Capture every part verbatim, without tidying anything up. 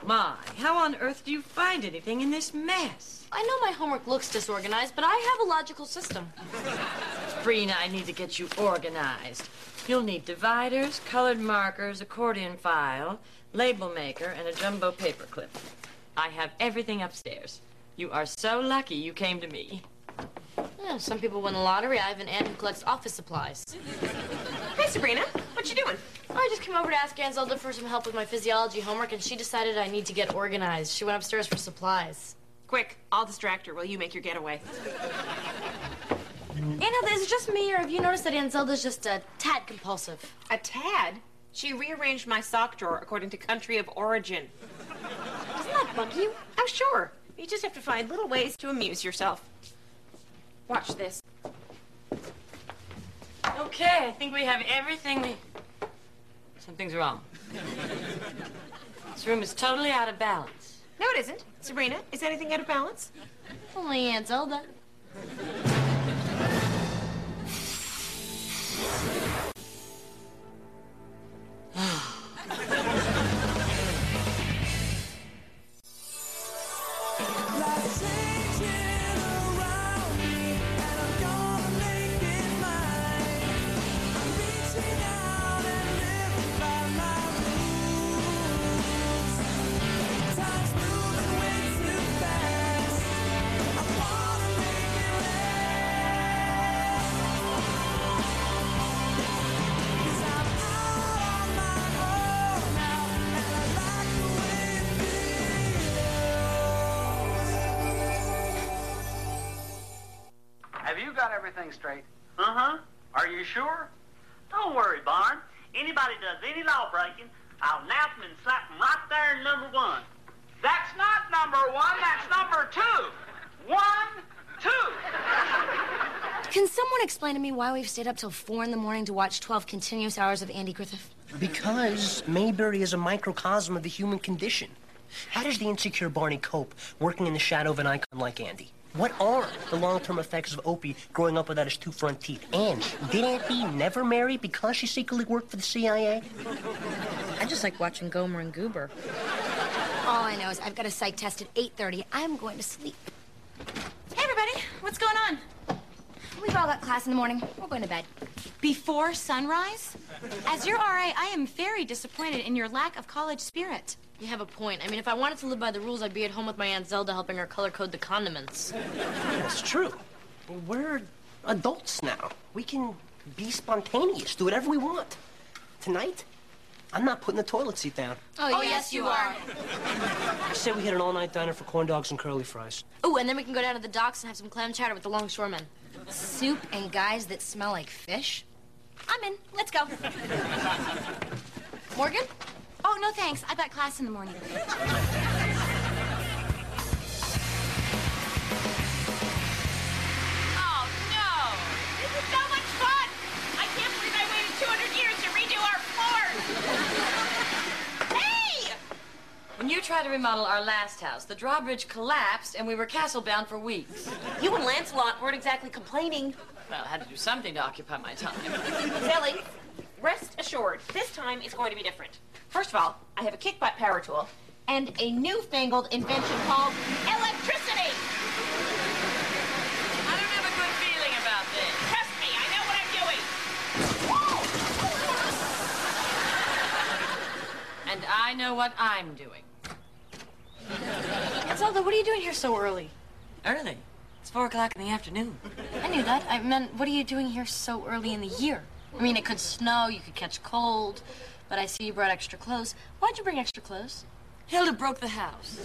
My, how on earth do you find anything in this mess? I know my homework looks disorganized, but I have a logical system. Sabrina, I need to get you organized. You'll need dividers, colored markers, accordion file, label maker, and a jumbo paperclip. I have everything upstairs. You are so lucky you came to me. Yeah, some people win the lottery. I have an aunt who collects office supplies. Hey, Sabrina. What you doing? Oh, I just came over to ask Aunt Zelda for some help with my physiology homework, and she decided I need to get organized. She went upstairs for supplies. Quick, I'll distract her while you make your getaway. Aunt Zelda, is it just me, or have you noticed that Aunt Zelda's just a tad compulsive? A tad? She rearranged my sock drawer according to country of origin. Doesn't that bug you? Oh, sure. You just have to find little ways to amuse yourself. Watch this. Okay, I think we have everything we... Something's wrong. This room is totally out of balance. No, it isn't. Sabrina, is anything out of balance? Only Aunt Zelda. Have you got everything straight? Uh-huh. Are you sure? Don't worry, Barn. Anybody does any law breaking, I'll nap them and slap them right there in number one. That's not number one, that's number two. One, two. Can someone explain to me why we've stayed up till four in the morning to watch twelve continuous hours of Andy Griffith? Because Mayberry is a microcosm of the human condition. How does the insecure Barney cope working in the shadow of an icon like Andy? What are the long-term effects of Opie growing up without his two front teeth? And did Aunt Bee never marry because she secretly worked for the C I A? I just like watching Gomer and Goober. All I know is I've got a psych test at eight thirty. I'm going to sleep. Hey, everybody. What's going on? We've all got class in the morning. We're going to bed. Before sunrise? As your R A, I am very disappointed in your lack of college spirit. You have a point. I mean, if I wanted to live by the rules, I'd be at home with my Aunt Zelda helping her color code the condiments. That's true. We're adults now. We can be spontaneous, do whatever we want. Tonight, I'm not putting the toilet seat down. Oh, Oh, yes, yes, you you are. I said we hit an all-night diner for corn dogs and curly fries. Oh, and then we can go down to the docks and have some clam chowder with the longshoremen. Soup and guys that smell like fish? I'm in. Let's go. Morgan? Oh, no thanks. I've got class in the morning. Oh, no! This is so much fun! I can't believe I waited two hundred years to redo our floors! Hey! When you tried to remodel our last house, the drawbridge collapsed and we were castle-bound for weeks. You and Lancelot weren't exactly complaining. Well, I had to do something to occupy my time. Sally, rest assured, this time it's going to be different. First of all, I have a kick-butt power tool and a newfangled invention called electricity. I don't have a good feeling about this. Trust me, I know what I'm doing. And I know what I'm doing. Aunt Zelda, what are you doing here so early? Early. It's four o'clock in the afternoon. I knew that. I meant, what are you doing here so early in the year? I mean, it could snow, you could catch cold, but I see you brought extra clothes. Why'd you bring extra clothes? Hilda broke the house.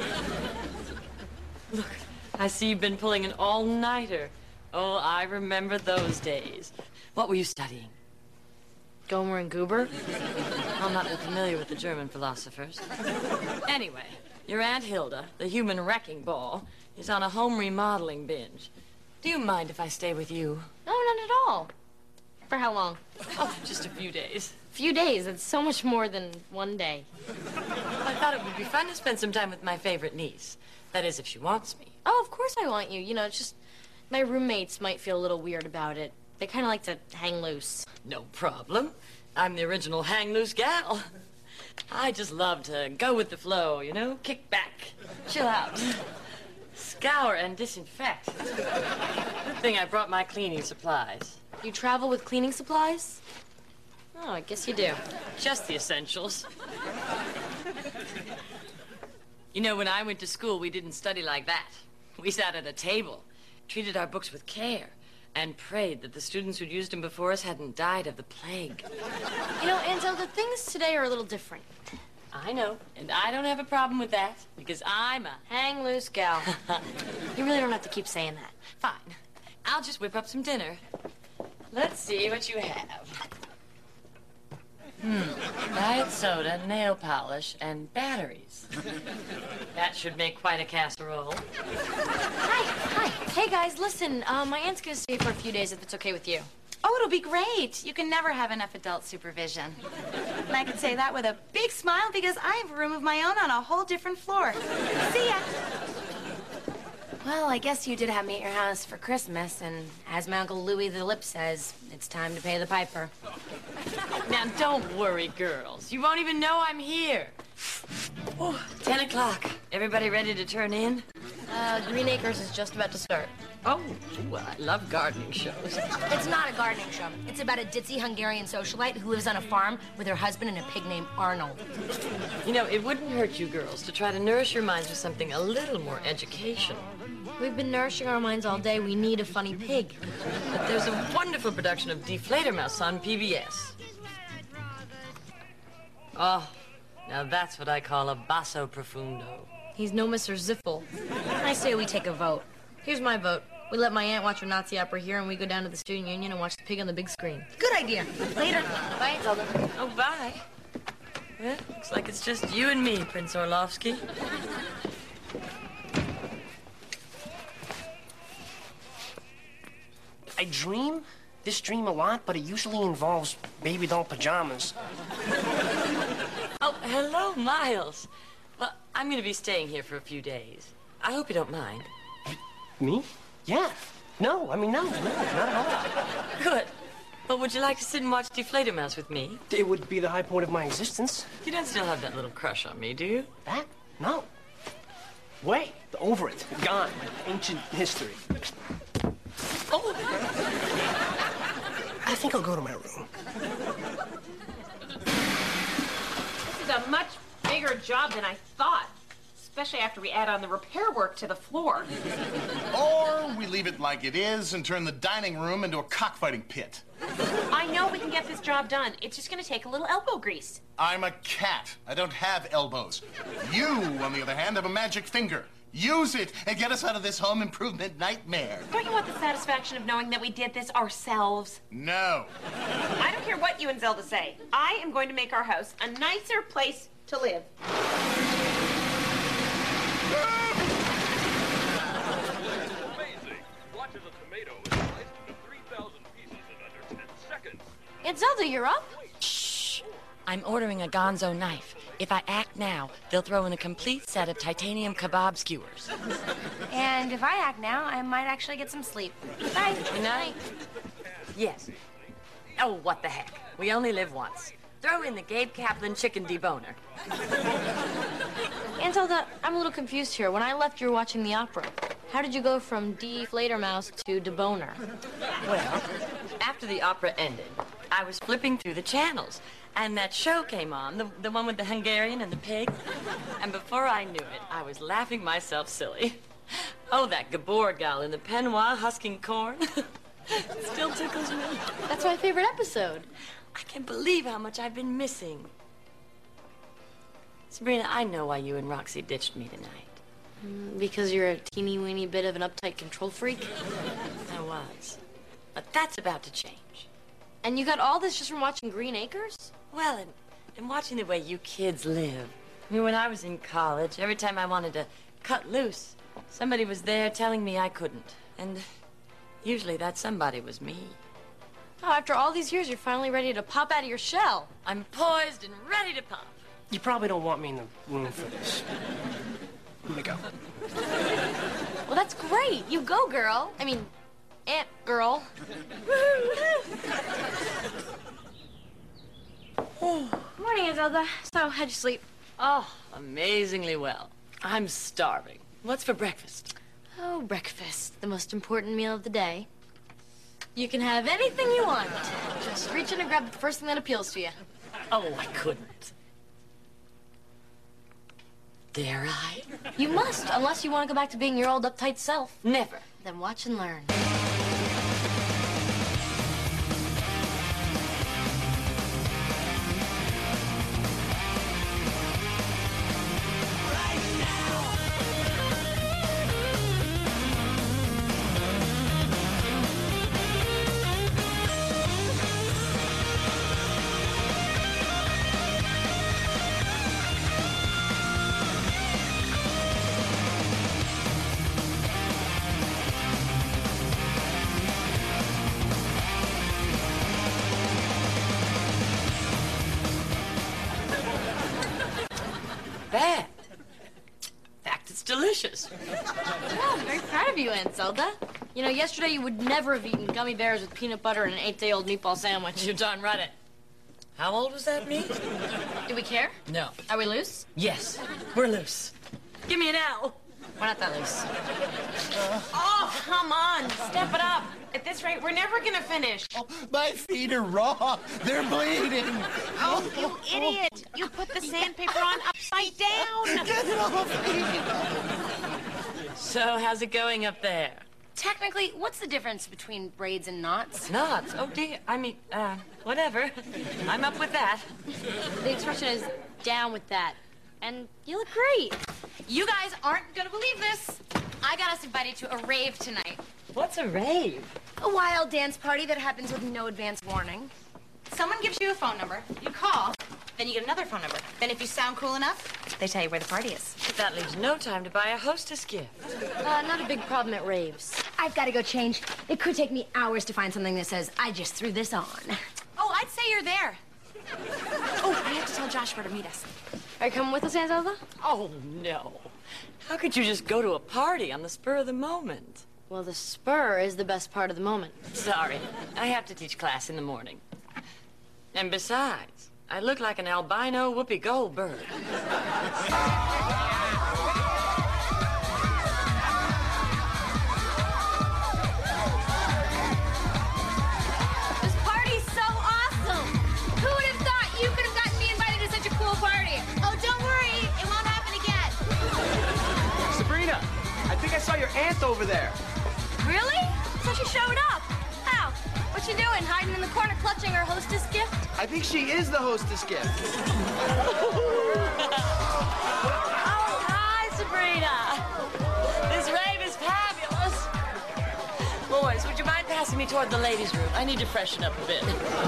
Look, I see you've been pulling an all-nighter. Oh, I remember those days. What were you studying? Gomer and Goober? I'm not familiar with the German philosophers. Anyway, your Aunt Hilda, the human wrecking ball, is on a home remodeling binge. Do you mind if I stay with you? No, not at all. For how long? Oh, just a few days. Few days. It's so much more than one day. I thought it would be fun to spend some time with my favorite niece. That is, if she wants me. Oh, of course I want you. You know, it's just my roommates might feel a little weird about it. They kind of like to hang loose. No problem. I'm the original hang-loose gal. I just love to go with the flow, you know? Kick back, chill out, scour and disinfect. Good thing I brought my cleaning supplies. You travel with cleaning supplies? Oh, I guess you do. Just the essentials. You know, when I went to school, we didn't study like that. We sat at a table, treated our books with care, and prayed that the students who'd used them before us hadn't died of the plague. You know, Ansel, the things today are a little different. I know, and I don't have a problem with that, because I'm a... Hang loose, gal. You really don't have to keep saying that. Fine. I'll just whip up some dinner. Let's see what you have. Hmm. Diet soda, nail polish, and batteries. That should make quite a casserole. Hi, hi. Hey, guys, listen. Uh, my aunt's gonna stay for a few days, if it's okay with you. Oh, it'll be great. You can never have enough adult supervision. And I can say that with a big smile because I have a room of my own on a whole different floor. See ya. Well, I guess you did have me at your house for Christmas, and as my Uncle Louis the Lip says, it's time to pay the piper. Now, don't worry, girls. You won't even know I'm here. Oh, ten o'clock. Everybody ready to turn in? Uh, Green Acres is just about to start. Oh, ooh, I love gardening shows. It's not a gardening show. It's about a ditzy Hungarian socialite who lives on a farm with her husband and a pig named Arnold. You know, it wouldn't hurt you girls to try to nourish your minds with something a little more educational. We've been nourishing our minds all day. We need a funny pig. But there's a wonderful production of Deflator Mouse on P B S. Oh, now that's what I call a basso profundo. He's no Mister Ziffel. I say we take a vote. Here's my vote. We let my aunt watch her Nazi opera here, and we go down to the student union and watch the pig on the big screen. Good idea. Later. Bye, Zelda. Oh, bye. Well, looks like it's just you and me, Prince Orlovsky. I dream this dream a lot, but it usually involves baby doll pajamas. Oh, hello, Miles. Well, I'm going to be staying here for a few days. I hope you don't mind. Me? Yeah. No, I mean, no, no, not at all. Good. Well, would you like to sit and watch Deflator Mouse with me? It would be the high point of my existence. You don't still have that little crush on me, do you? That? No. Way over it. Gone. Ancient history. Oh! I think I'll go to my room. This is a much bigger job than I thought, especially after we add on the repair work to the floor. Or we leave it like it is and turn the dining room into a cockfighting pit. I know we can get this job done. It's just going to take a little elbow grease. I'm a cat. I don't have elbows. You, on the other hand, have a magic finger. Use it and get us out of this home improvement nightmare. Don't you want the satisfaction of knowing that we did this ourselves? No. I don't care what you and Zelda say. I am going to make our house a nicer place to live. Amazing. Watch as a tomato is sliced into three thousand pieces in under ten seconds. Aunt Zelda, you're up? Shh. I'm ordering a gonzo knife. If I act now, they'll throw in a complete set of titanium kebab skewers. And if I act now, I might actually get some sleep. Bye. Good night. Yes. Oh, what the heck. We only live once. Throw in the Gabe Kaplan chicken deboner. Aunt Zelda, I'm a little confused here. When I left, you were watching the opera. How did you go from Deflator Mouse to deboner? Well, after the opera ended, I was flipping through the channels, and that show came on, the, the one with the Hungarian and the pig. And before I knew it, I was laughing myself silly. Oh, that Gabor gal in the peignoir husking corn. It still tickles me. That's my favorite episode. I can't believe how much I've been missing. Sabrina, I know why you and Roxy ditched me tonight. Mm, because you're a teeny weeny bit of an uptight control freak? I was. But that's about to change. And you got all this just from watching Green Acres? Well, and, and watching the way you kids live. I mean, when I was in college, every time I wanted to cut loose, somebody was there telling me I couldn't. And usually that somebody was me. Oh, after all these years, you're finally ready to pop out of your shell. I'm poised and ready to pop. You probably don't want me in the room for this. Let me go. Well, that's great. You go, girl. I mean, Aunt girl. Oh. Morning, Iselda. So, how'd you sleep? Oh, amazingly well. I'm starving. What's for breakfast? Oh, breakfast. The most important meal of the day. You can have anything you want. Just reach in and grab the first thing that appeals to you. Oh, I couldn't. Dare I? You must, unless you want to go back to being your old uptight self. Never. Then watch and learn. Bad. In fact, it's delicious. Oh, I'm very proud of you, Aunt Zelda. You know, yesterday you would never have eaten gummy bears with peanut butter and an eight-day-old meatball sandwich. You're darn right. It. How old was that meat? Do we care? No. Are we loose? Yes, we're loose. Give me an L. We're not that loose. Oh, come on. Step it up. At this rate, we're never going to finish. Oh, my feet are raw. They're bleeding. Oh, you idiot. You put the sandpaper on upside down. Get it off me. So, how's it going up there? Technically, what's the difference between braids and knots? Knots? Oh, dear. I mean, uh, whatever. I'm up with that. The expression is down with that. And you look great. You guys aren't gonna believe this. I got us invited to a rave tonight. What's a rave? A wild dance party that happens with no advance warning. Someone gives you a phone number, you call, then you get another phone number. Then if you sound cool enough, they tell you where the party is. But that leaves no time to buy a hostess gift. Uh, not a big problem at raves. I've got to go change. It could take me hours to find something that says, I just threw this on. Oh, I'd say you're there. Oh, I have to tell Joshua to meet us. Are you coming with us, Aunt Zelda? Oh, no. How could you just go to a party on the spur of the moment? Well, the spur is the best part of the moment. Sorry, I have to teach class in the morning. And besides, I look like an albino Whoopi Goldberg. This party's so awesome. Who would have thought you could have gotten me invited to such a cool party? Oh, don't worry. It won't happen again. Sabrina, I think I saw your aunt over there. Really? So she showed up. How? What's she doing? Hiding in the corner clutching her hostess gift? I think she is the hostess gift. Oh, hi, Sabrina. This rave is fabulous. Boys, would you mind passing me toward the ladies' room? I need to freshen up a bit.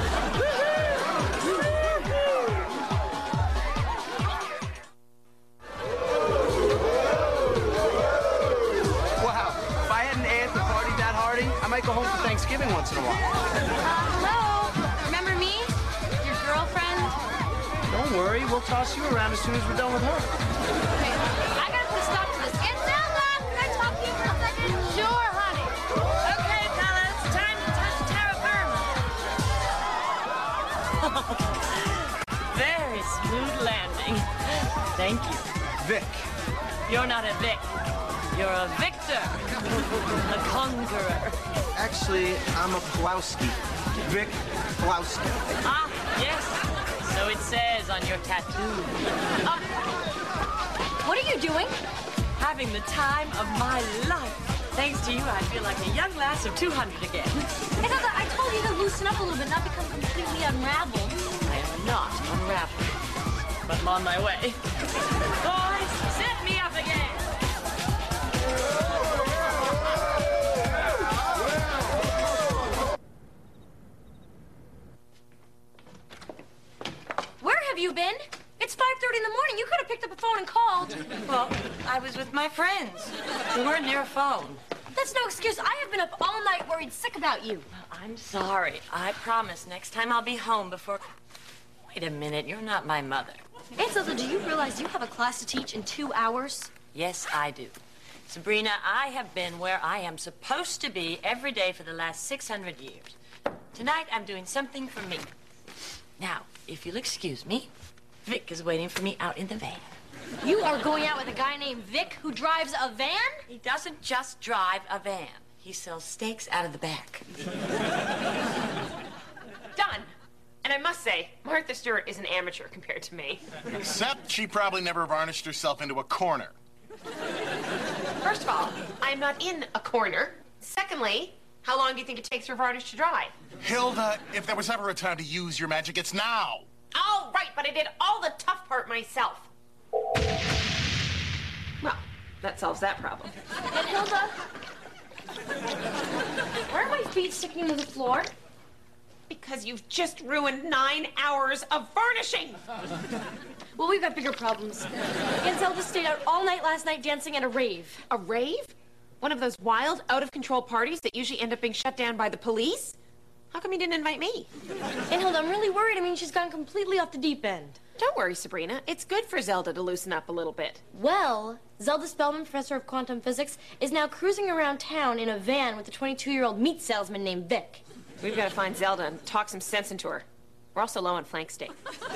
Wow, if I had an aunt that partied that hardy, I might go home for Thanksgiving once in a while. Uh, hello. Remember me? Your girlfriend? Don't worry, we'll toss you around as soon as we're done with her. Okay, I gotta put a stop to this. Aunt Zelda, can I talk to you for a second? Sure, honey. Okay, fellas, time to touch terra firma. Very smooth landing. Thank you. Vic. You're not a Vic. You're a victor. A conqueror. Actually, I'm a Pulowski. Vic Pulowski. Ah, yes. So it says on your tattoo. Uh, what are you doing? Having the time of my life. Thanks to you, I feel like a young lass of two hundred again. I thought that I told you to loosen up a little bit, not become completely unraveled. I am not unraveled, but I'm on my way. Boys, set me up again. Where have you been? It's five thirty in the morning. You could have picked up a phone and called. Well, I was with my friends. We weren't near a phone. That's no excuse. I have been up all night worried sick about you. I'm sorry. I promise next time I'll be home before... Wait a minute. You're not my mother. Aunt Zelda, do you realize you have a class to teach in two hours? Yes, I do. Sabrina, I have been where I am supposed to be every day for the last six hundred years. Tonight, I'm doing something for me. Now, if you'll excuse me, Vic is waiting for me out in the van. You are going out with a guy named Vic who drives a van? He doesn't just drive a van. He sells steaks out of the back. Done. And I must say, Martha Stewart is an amateur compared to me. Except she probably never varnished herself into a corner. First of all, I'm not in a corner. Secondly, how long do you think it takes for varnish to dry? Hilda, if there was ever a time to use your magic, it's now. Oh, right, but I did all the tough part myself. Well, that solves that problem. And Hilda, why are my feet sticking to the floor? Because you've just ruined nine hours of varnishing. Well, we've got bigger problems. Aunt Zelda stayed out all night last night dancing at a rave. A rave? One of those wild, out-of-control parties that usually end up being shut down by the police? How come you didn't invite me? And Hilda, I'm really worried. I mean, she's gone completely off the deep end. Don't worry, Sabrina. It's good for Zelda to loosen up a little bit. Well, Zelda Spellman, professor of quantum physics, is now cruising around town in a van with a twenty-two-year-old meat salesman named Vic. We've got to find Zelda and talk some sense into her. We're also low on flank steak.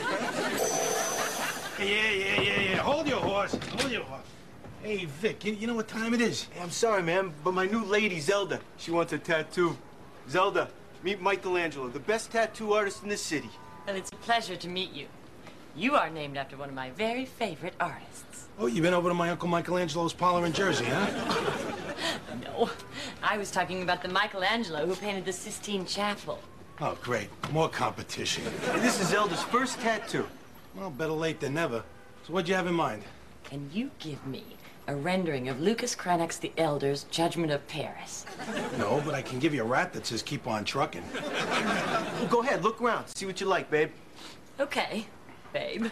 Yeah, yeah, yeah, yeah. Hold your horse. Hold your horse. Hey, Vic, you, you know what time it is? Hey, I'm sorry, man, but my new lady, Zelda, she wants a tattoo. Zelda, meet Michelangelo, the best tattoo artist in the city. Well, it's a pleasure to meet you. You are named after one of my very favorite artists. Oh, you been over to my Uncle Michelangelo's parlor in Jersey, huh? No, I was talking about the Michelangelo who painted the Sistine Chapel. Oh, great. More competition. Hey, this is Zelda's first tattoo. Well, better late than never. So what'd you have in mind? Can you give me a rendering of Lucas Cranach's The Elder's Judgment of Paris? No, but I can give you a rat that says keep on trucking. Well, go ahead, look around. See what you like, babe. Okay, babe.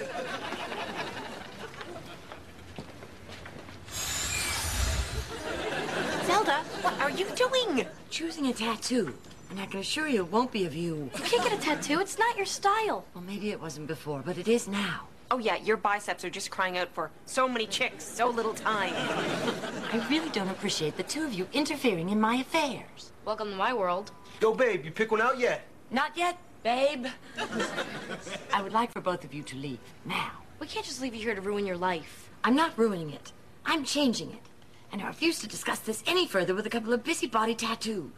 Zelda, what are you doing? Choosing a tattoo. And I can assure you it won't be of you. You can't get a tattoo. It's not your style. Well, maybe it wasn't before, but it is now. Oh, yeah, your biceps are just crying out for so many chicks, so little time. I really don't appreciate the two of you interfering in my affairs. Welcome to my world. Yo, babe, you pick one out yet? Not yet, babe. I would like for both of you to leave now. We can't just leave you here to ruin your life. I'm not ruining it. I'm changing it. And I refuse to discuss this any further with a couple of busybody tattoos.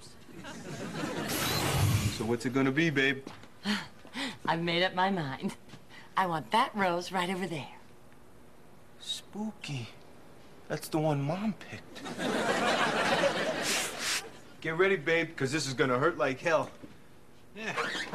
So what's it gonna be, babe? I've made up my mind. I want that rose right over there. Spooky. That's the one Mom picked. Get ready, babe, because this is gonna hurt like hell. Yeah.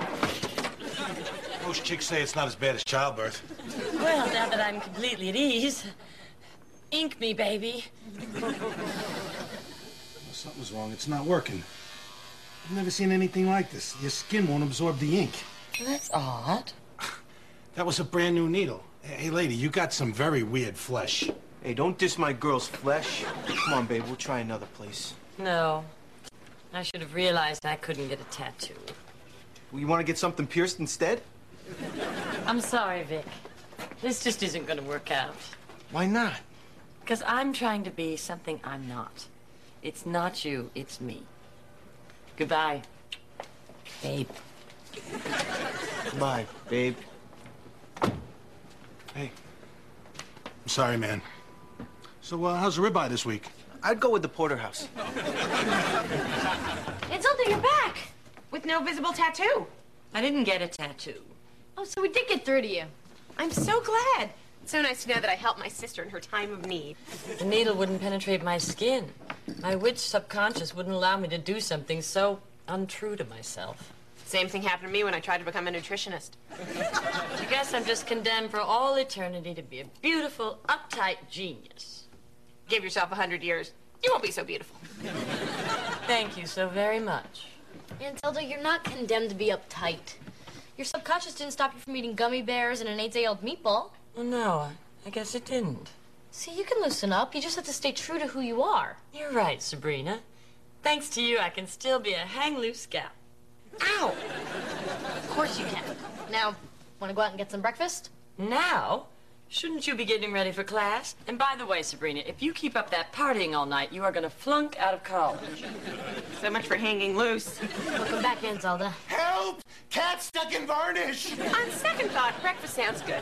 Most chicks say it's not as bad as childbirth. Well, now that I'm completely at ease, ink me, baby. Well, something's wrong. It's not working. I've never seen anything like this. Your skin won't absorb the ink. Well, that's odd. That was a brand new needle. Hey, lady, you got some very weird flesh. Hey, don't diss my girl's flesh. Come on, babe, we'll try another place. No. I should have realized I couldn't get a tattoo. Well, you want to get something pierced instead? I'm sorry, Vic. This just isn't going to work out. Why not? Because I'm trying to be something I'm not. It's not you, it's me. Goodbye, babe. Goodbye, babe. Hey. I'm sorry, man. So, uh, how's the ribeye this week? I'd go with the porterhouse. It's Zelda, you're back. With no visible tattoo. I didn't get a tattoo. Oh, so we did get through to you. I'm so glad. It's so nice to know that I helped my sister in her time of need. The needle wouldn't penetrate my skin. My witch subconscious wouldn't allow me to do something so untrue to myself. Same thing happened to me when I tried to become a nutritionist. I guess I'm just condemned for all eternity to be a beautiful, uptight genius. Give yourself a hundred years. You won't be so beautiful. Thank you so very much. Aunt Zelda, you're not condemned to be uptight. Your subconscious didn't stop you from eating gummy bears and an eight-day-old meatball. Well, no, I guess it didn't. See, you can loosen up. You just have to stay true to who you are. You're right, Sabrina. Thanks to you, I can still be a hang-loose gal. Ow! Of course you can. Now, want to go out and get some breakfast? Now? Shouldn't you be getting ready for class? And by the way, Sabrina, if you keep up that partying all night, you are going to flunk out of college. So much for hanging loose. Welcome back in, Zelda. Help! Cat stuck in varnish! On second thought, breakfast sounds good.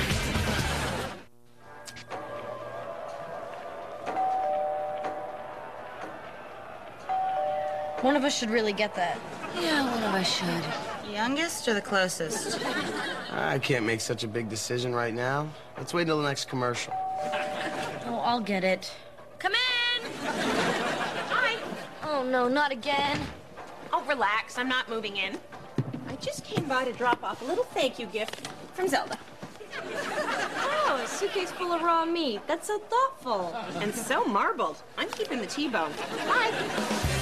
One of us should really get that. Yeah, one of us should. Youngest or the closest? I can't make such a big decision right now. Let's wait until the next commercial. Oh, I'll get it. Come in! Hi. Oh, no, not again. Oh, relax. I'm not moving in. I just came by to drop off a little thank you gift from Zelda. Oh, a suitcase full of raw meat. That's so thoughtful. And so marbled. I'm keeping the T-bone. Bye.